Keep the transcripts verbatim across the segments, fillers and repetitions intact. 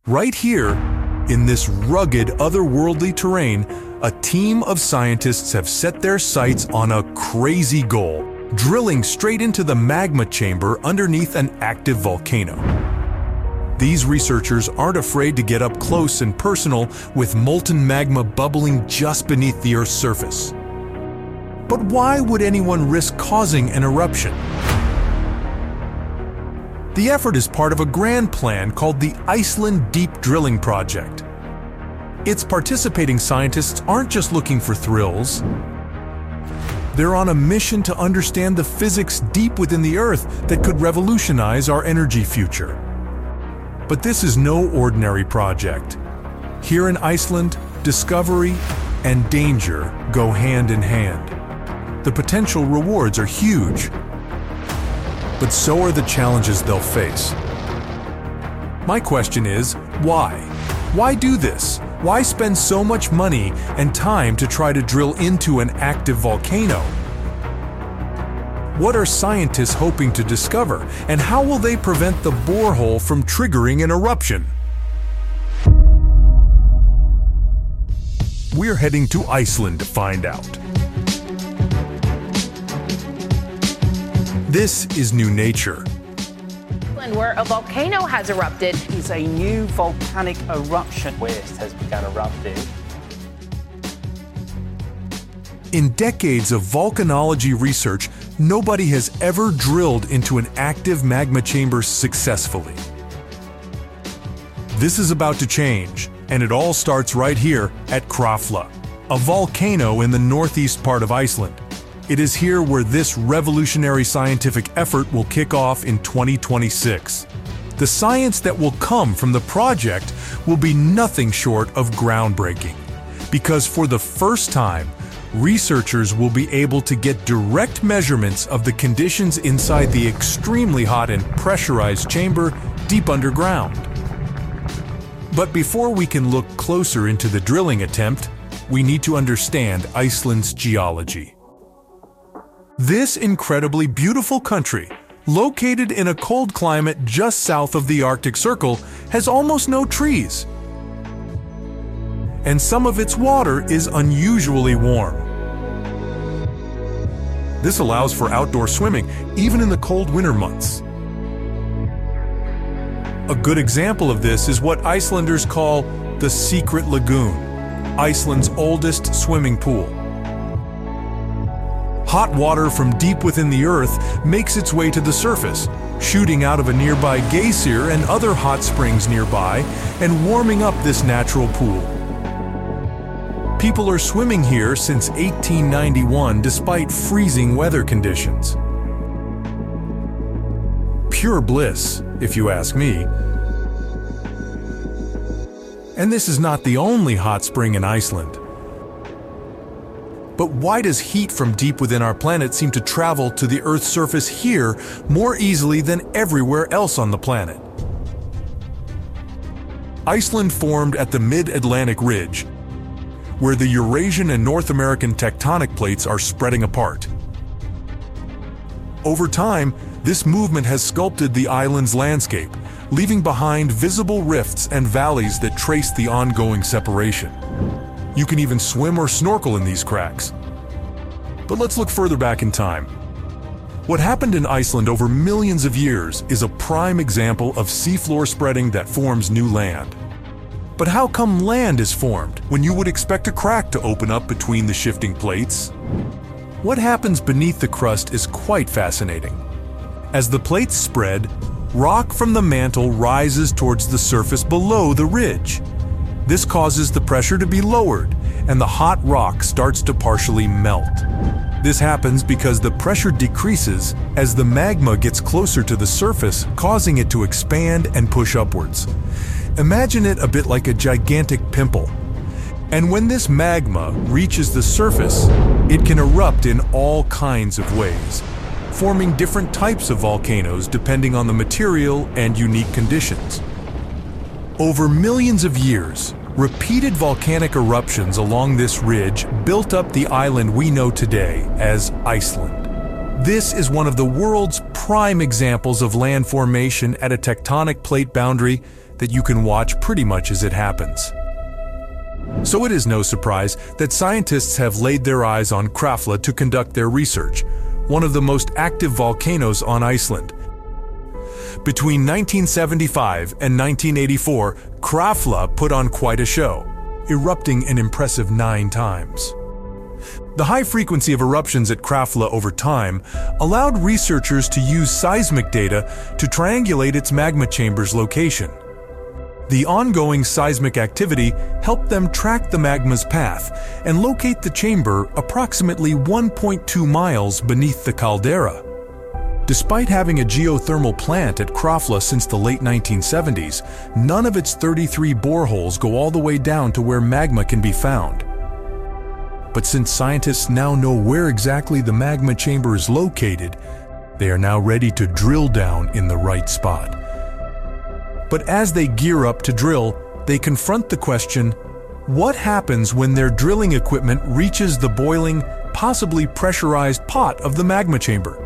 Right here, in this rugged, otherworldly terrain, a team of scientists have set their sights on a crazy goal, drilling straight into the magma chamber underneath an active volcano. These researchers aren't afraid to get up close and personal with molten magma bubbling just beneath the Earth's surface. But why would anyone risk causing an eruption? The effort is part of a grand plan called the Iceland Deep Drilling Project. Its participating scientists aren't just looking for thrills. They're on a mission to understand the physics deep within the Earth that could revolutionize our energy future. But this is no ordinary project. Here in Iceland, discovery and danger go hand in hand. The potential rewards are huge, but so are the challenges they'll face. My question is, why? Why do this? Why spend so much money and time to try to drill into an active volcano? What are scientists hoping to discover, and how will they prevent the borehole from triggering an eruption? We're heading to Iceland to find out. This is New Nature. Where a volcano has erupted. It's a new volcanic eruption. Waste has begun erupting. In decades of volcanology research, nobody has ever drilled into an active magma chamber successfully. This is about to change, and it all starts right here at Krafla, a volcano in the northeast part of Iceland. It is here where this revolutionary scientific effort will kick off in twenty twenty-six. The science that will come from the project will be nothing short of groundbreaking, because for the first time, researchers will be able to get direct measurements of the conditions inside the extremely hot and pressurized chamber deep underground. But before we can look closer into the drilling attempt, we need to understand Iceland's geology. This incredibly beautiful country, located in a cold climate just south of the Arctic Circle, has almost no trees. And some of its water is unusually warm. This allows for outdoor swimming, even in the cold winter months. A good example of this is what Icelanders call the Secret Lagoon, Iceland's oldest swimming pool. Hot water from deep within the Earth makes its way to the surface, shooting out of a nearby geysir and other hot springs nearby, and warming up this natural pool. People are swimming here since eighteen ninety-one despite freezing weather conditions. Pure bliss, if you ask me. And this is not the only hot spring in Iceland. But why does heat from deep within our planet seem to travel to the Earth's surface here more easily than everywhere else on the planet? Iceland formed at the Mid-Atlantic Ridge, where the Eurasian and North American tectonic plates are spreading apart. Over time, this movement has sculpted the island's landscape, leaving behind visible rifts and valleys that trace the ongoing separation. You can even swim or snorkel in these cracks. But let's look further back in time. What happened in Iceland over millions of years is a prime example of seafloor spreading that forms new land. But how come land is formed when you would expect a crack to open up between the shifting plates? What happens beneath the crust is quite fascinating. As the plates spread, rock from the mantle rises towards the surface below the ridge. This causes the pressure to be lowered, and the hot rock starts to partially melt. This happens because the pressure decreases as the magma gets closer to the surface, causing it to expand and push upwards. Imagine it a bit like a gigantic pimple. And when this magma reaches the surface, it can erupt in all kinds of ways, forming different types of volcanoes depending on the material and unique conditions. Over millions of years, repeated volcanic eruptions along this ridge built up the island we know today as Iceland. This is one of the world's prime examples of land formation at a tectonic plate boundary that you can watch pretty much as it happens. So it is no surprise that scientists have laid their eyes on Krafla to conduct their research, one of the most active volcanoes on Iceland. Between nineteen seventy-five and nineteen eighty-four, Krafla put on quite a show, erupting an impressive nine times. The high frequency of eruptions at Krafla over time allowed researchers to use seismic data to triangulate its magma chamber's location. The ongoing seismic activity helped them track the magma's path and locate the chamber approximately one point two miles beneath the caldera. Despite having a geothermal plant at Krafla since the late nineteen seventies, none of its thirty-three boreholes go all the way down to where magma can be found. But since scientists now know where exactly the magma chamber is located, they are now ready to drill down in the right spot. But as they gear up to drill, they confront the question, what happens when their drilling equipment reaches the boiling, possibly pressurized pot of the magma chamber?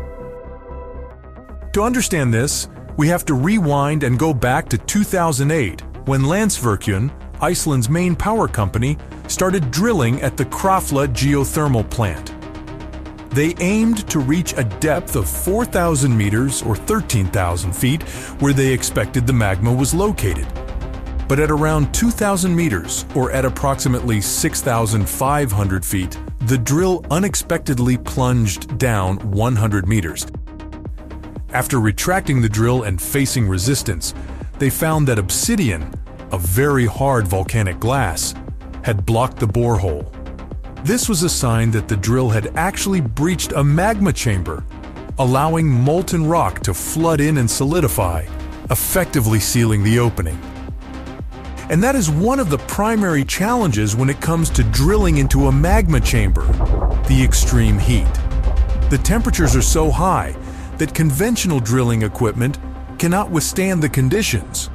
To understand this, we have to rewind and go back to two thousand eight, when Landsvirkjun, Iceland's main power company, started drilling at the Krafla geothermal plant. They aimed to reach a depth of four thousand meters or thirteen thousand feet where they expected the magma was located. But at around two thousand meters or at approximately six thousand five hundred feet, the drill unexpectedly plunged down one hundred meters. After retracting the drill and facing resistance, they found that obsidian, a very hard volcanic glass, had blocked the borehole. This was a sign that the drill had actually breached a magma chamber, allowing molten rock to flood in and solidify, effectively sealing the opening. And that is one of the primary challenges when it comes to drilling into a magma chamber: the extreme heat. The temperatures are so high that conventional drilling equipment cannot withstand the conditions.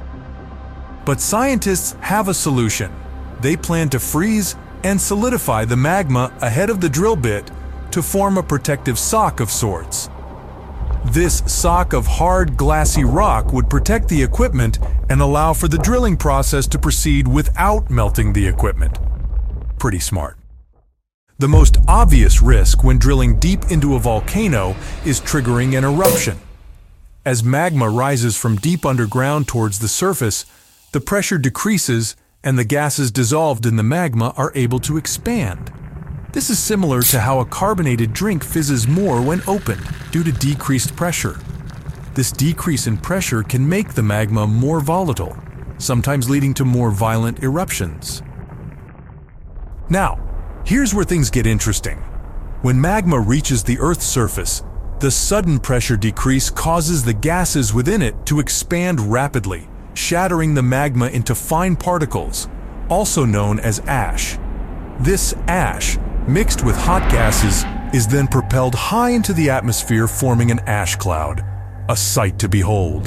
But scientists have a solution. They plan to freeze and solidify the magma ahead of the drill bit to form a protective sock of sorts. This sock of hard, glassy rock would protect the equipment and allow for the drilling process to proceed without melting the equipment. Pretty smart. The most obvious risk when drilling deep into a volcano is triggering an eruption. As magma rises from deep underground towards the surface, the pressure decreases and the gases dissolved in the magma are able to expand. This is similar to how a carbonated drink fizzes more when opened due to decreased pressure. This decrease in pressure can make the magma more volatile, sometimes leading to more violent eruptions. Now, here's where things get interesting. When magma reaches the Earth's surface, the sudden pressure decrease causes the gases within it to expand rapidly, shattering the magma into fine particles, also known as ash. This ash, mixed with hot gases, is then propelled high into the atmosphere, forming an ash cloud, a sight to behold.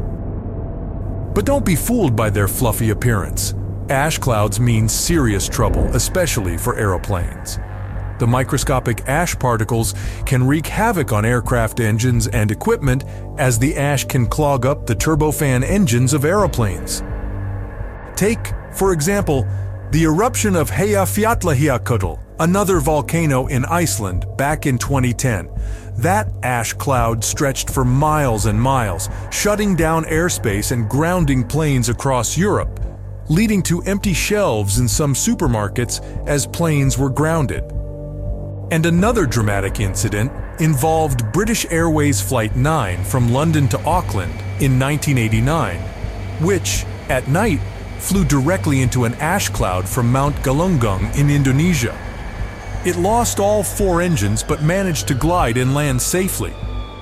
But don't be fooled by their fluffy appearance. Ash clouds mean serious trouble, especially for aeroplanes. The microscopic ash particles can wreak havoc on aircraft engines and equipment, as the ash can clog up the turbofan engines of aeroplanes. Take, for example, the eruption of Eyjafjallajökull, another volcano in Iceland, back in twenty ten. That ash cloud stretched for miles and miles, shutting down airspace and grounding planes across Europe, leading to empty shelves in some supermarkets as planes were grounded. And another dramatic incident involved British Airways Flight nine from London to Auckland in nineteen eighty-nine, which, at night, flew directly into an ash cloud from Mount Galunggung in Indonesia. It lost all four engines but managed to glide and land safely.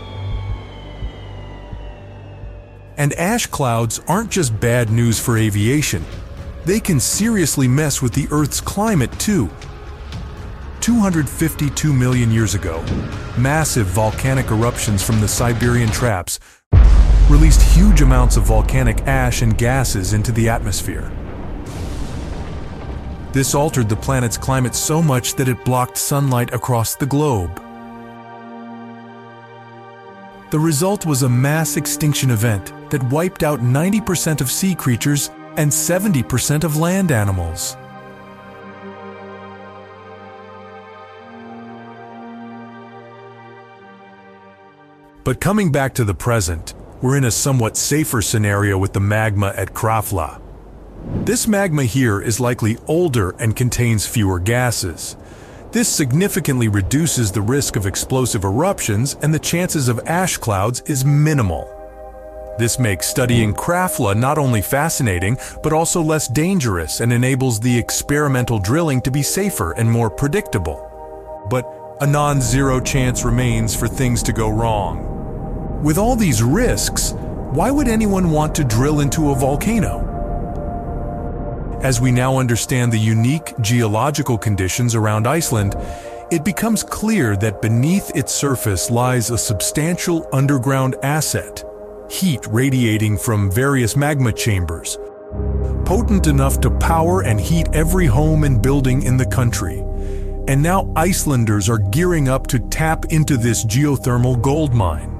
And ash clouds aren't just bad news for aviation. They can seriously mess with the Earth's climate too. two hundred fifty-two million years ago, massive volcanic eruptions from the Siberian Traps released huge amounts of volcanic ash and gases into the atmosphere. This altered the planet's climate so much that it blocked sunlight across the globe. The result was a mass extinction event that wiped out ninety percent of sea creatures and seventy percent of land animals. But coming back to the present, we're in a somewhat safer scenario with the magma at Krafla. This magma here is likely older and contains fewer gases. This significantly reduces the risk of explosive eruptions, and the chances of ash clouds is minimal. This makes studying Krafla not only fascinating, but also less dangerous and enables the experimental drilling to be safer and more predictable. But a non-zero chance remains for things to go wrong. With all these risks, why would anyone want to drill into a volcano? As we now understand the unique geological conditions around Iceland, it becomes clear that beneath its surface lies a substantial underground asset, heat radiating from various magma chambers, potent enough to power and heat every home and building in the country. And now Icelanders are gearing up to tap into this geothermal gold mine.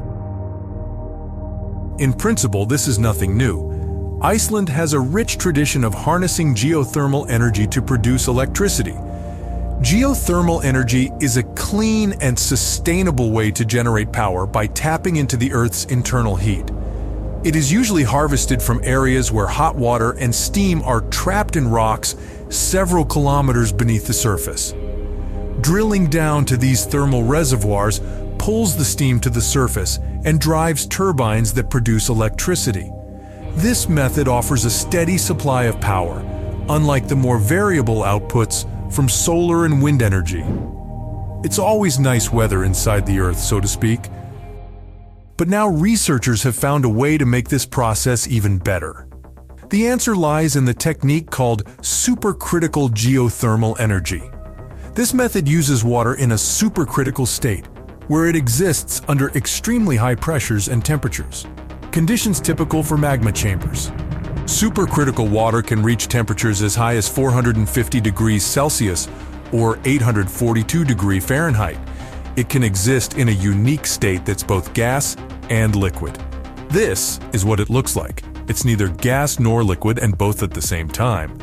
In principle, this is nothing new. Iceland has a rich tradition of harnessing geothermal energy to produce electricity. Geothermal energy is a clean and sustainable way to generate power by tapping into the Earth's internal heat. It is usually harvested from areas where hot water and steam are trapped in rocks several kilometers beneath the surface. Drilling down to these thermal reservoirs pulls the steam to the surface and drives turbines that produce electricity. This method offers a steady supply of power, unlike the more variable outputs from solar and wind energy. It's always nice weather inside the Earth, so to speak. But now researchers have found a way to make this process even better. The answer lies in the technique called supercritical geothermal energy. This method uses water in a supercritical state, where it exists under extremely high pressures and temperatures, conditions typical for magma chambers. Supercritical water can reach temperatures as high as four hundred fifty degrees Celsius or eight hundred forty-two degrees Fahrenheit. It can exist in a unique state that's both gas and liquid. This is what it looks like. It's neither gas nor liquid, and both at the same time.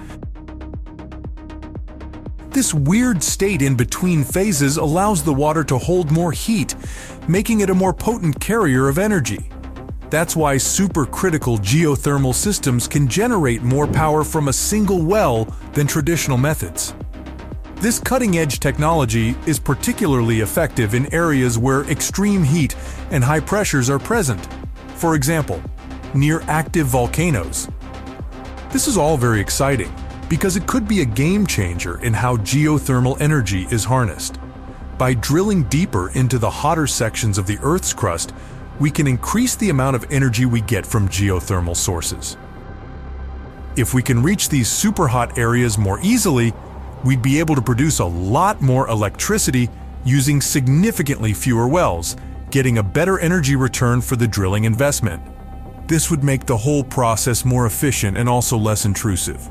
This weird state in between phases allows the water to hold more heat, making it a more potent carrier of energy. That's why supercritical geothermal systems can generate more power from a single well than traditional methods. This cutting-edge technology is particularly effective in areas where extreme heat and high pressures are present. For example, near active volcanoes. This is all very exciting, because it could be a game changer in how geothermal energy is harnessed. By drilling deeper into the hotter sections of the Earth's crust, we can increase the amount of energy we get from geothermal sources. If we can reach these super hot areas more easily, we'd be able to produce a lot more electricity using significantly fewer wells, getting a better energy return for the drilling investment. This would make the whole process more efficient and also less intrusive.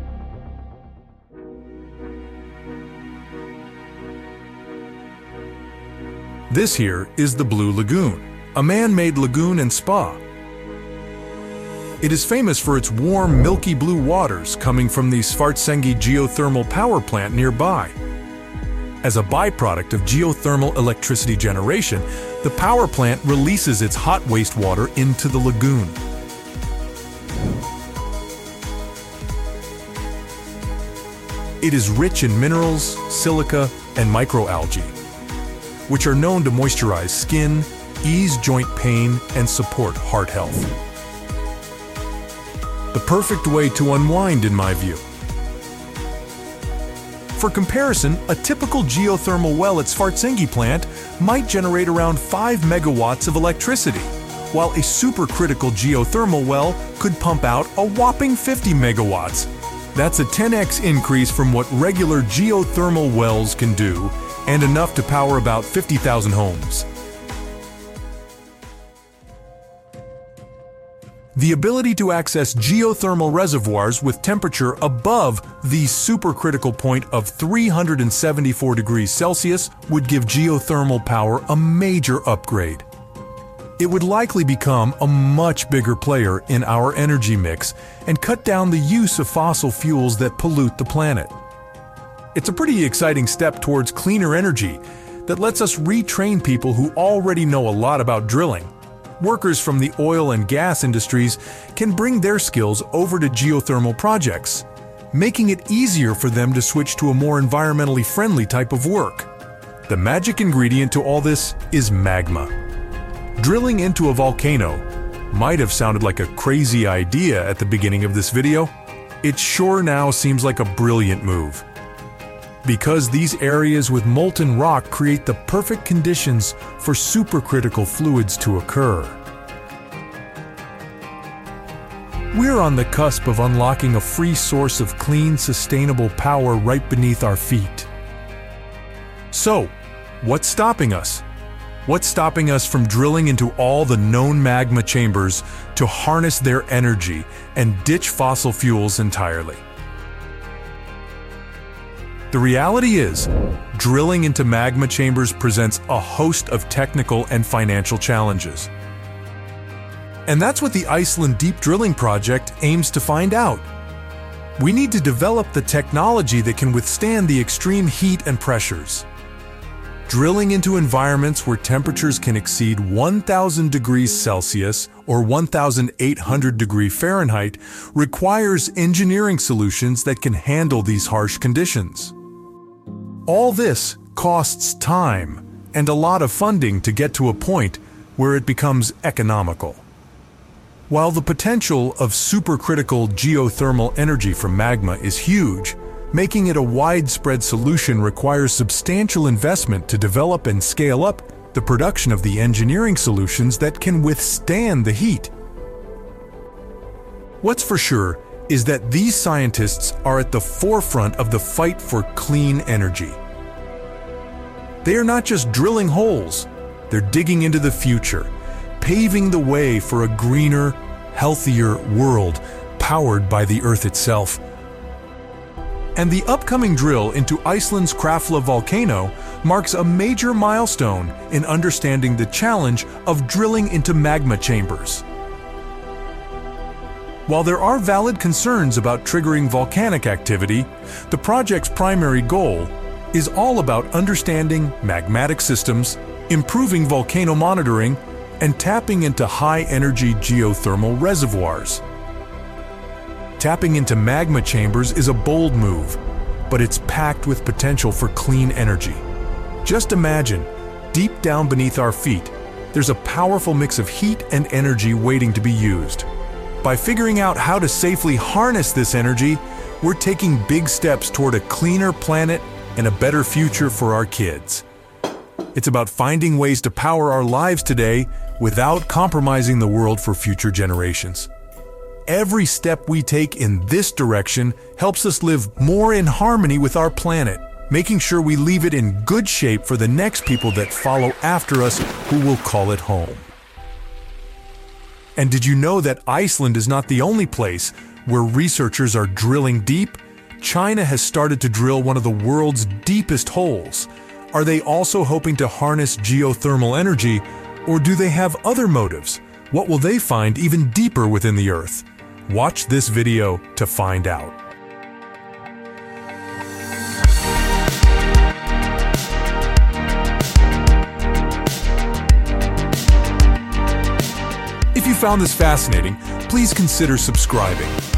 This here is the Blue Lagoon, a man-made lagoon and spa. It is famous for its warm, milky blue waters coming from the Svartsengi geothermal power plant nearby. As a byproduct of geothermal electricity generation, the power plant releases its hot wastewater into the lagoon. It is rich in minerals, silica, and microalgae, which are known to moisturize skin, ease joint pain, and support heart health. The perfect way to unwind, in my view. For comparison, a typical geothermal well at Svartsengi plant might generate around five megawatts of electricity, while a supercritical geothermal well could pump out a whopping fifty megawatts. That's a ten x increase from what regular geothermal wells can do, and enough to power about fifty thousand homes. The ability to access geothermal reservoirs with temperature above the supercritical point of three hundred seventy-four degrees Celsius would give geothermal power a major upgrade. it would likely become a much bigger player in our energy mix and cut down the use of fossil fuels that pollute the planet. It's a pretty exciting step towards cleaner energy that lets us retrain people who already know a lot about drilling. Workers from the oil and gas industries can bring their skills over to geothermal projects, making it easier for them to switch to a more environmentally friendly type of work. The magic ingredient to all this is magma. Drilling into a volcano might have sounded like a crazy idea at the beginning of this video. It sure now seems like a brilliant move, because these areas with molten rock create the perfect conditions for supercritical fluids to occur. We're on the cusp of unlocking a free source of clean, sustainable power right beneath our feet. So, what's stopping us? What's stopping us from drilling into all the known magma chambers to harness their energy and ditch fossil fuels entirely? The reality is, drilling into magma chambers presents a host of technical and financial challenges. And that's what the Iceland Deep Drilling Project aims to find out. We need to develop the technology that can withstand the extreme heat and pressures. Drilling into environments where temperatures can exceed one thousand degrees Celsius or one thousand eight hundred degrees Fahrenheit requires engineering solutions that can handle these harsh conditions. All this costs time and a lot of funding to get to a point where it becomes economical. While the potential of supercritical geothermal energy from magma is huge, making it a widespread solution requires substantial investment to develop and scale up the production of the engineering solutions that can withstand the heat. What's for sure is that these scientists are at the forefront of the fight for clean energy. They are not just drilling holes, they're digging into the future, paving the way for a greener, healthier world powered by the Earth itself. And the upcoming drill into Iceland's Krafla volcano marks a major milestone in understanding the challenge of drilling into magma chambers. While there are valid concerns about triggering volcanic activity, the project's primary goal is all about understanding magmatic systems, improving volcano monitoring, and tapping into high-energy geothermal reservoirs. Tapping into magma chambers is a bold move, but it's packed with potential for clean energy. Just imagine, deep down beneath our feet, there's a powerful mix of heat and energy waiting to be used. By figuring out how to safely harness this energy, we're taking big steps toward a cleaner planet and a better future for our kids. It's about finding ways to power our lives today without compromising the world for future generations. Every step we take in this direction helps us live more in harmony with our planet, making sure we leave it in good shape for the next people that follow after us who will call it home. And did you know that Iceland is not the only place where researchers are drilling deep? China has started to drill one of the world's deepest holes. Are they also hoping to harness geothermal energy, or do they have other motives? What will they find even deeper within the Earth? Watch this video to find out. If you found this fascinating, please consider subscribing.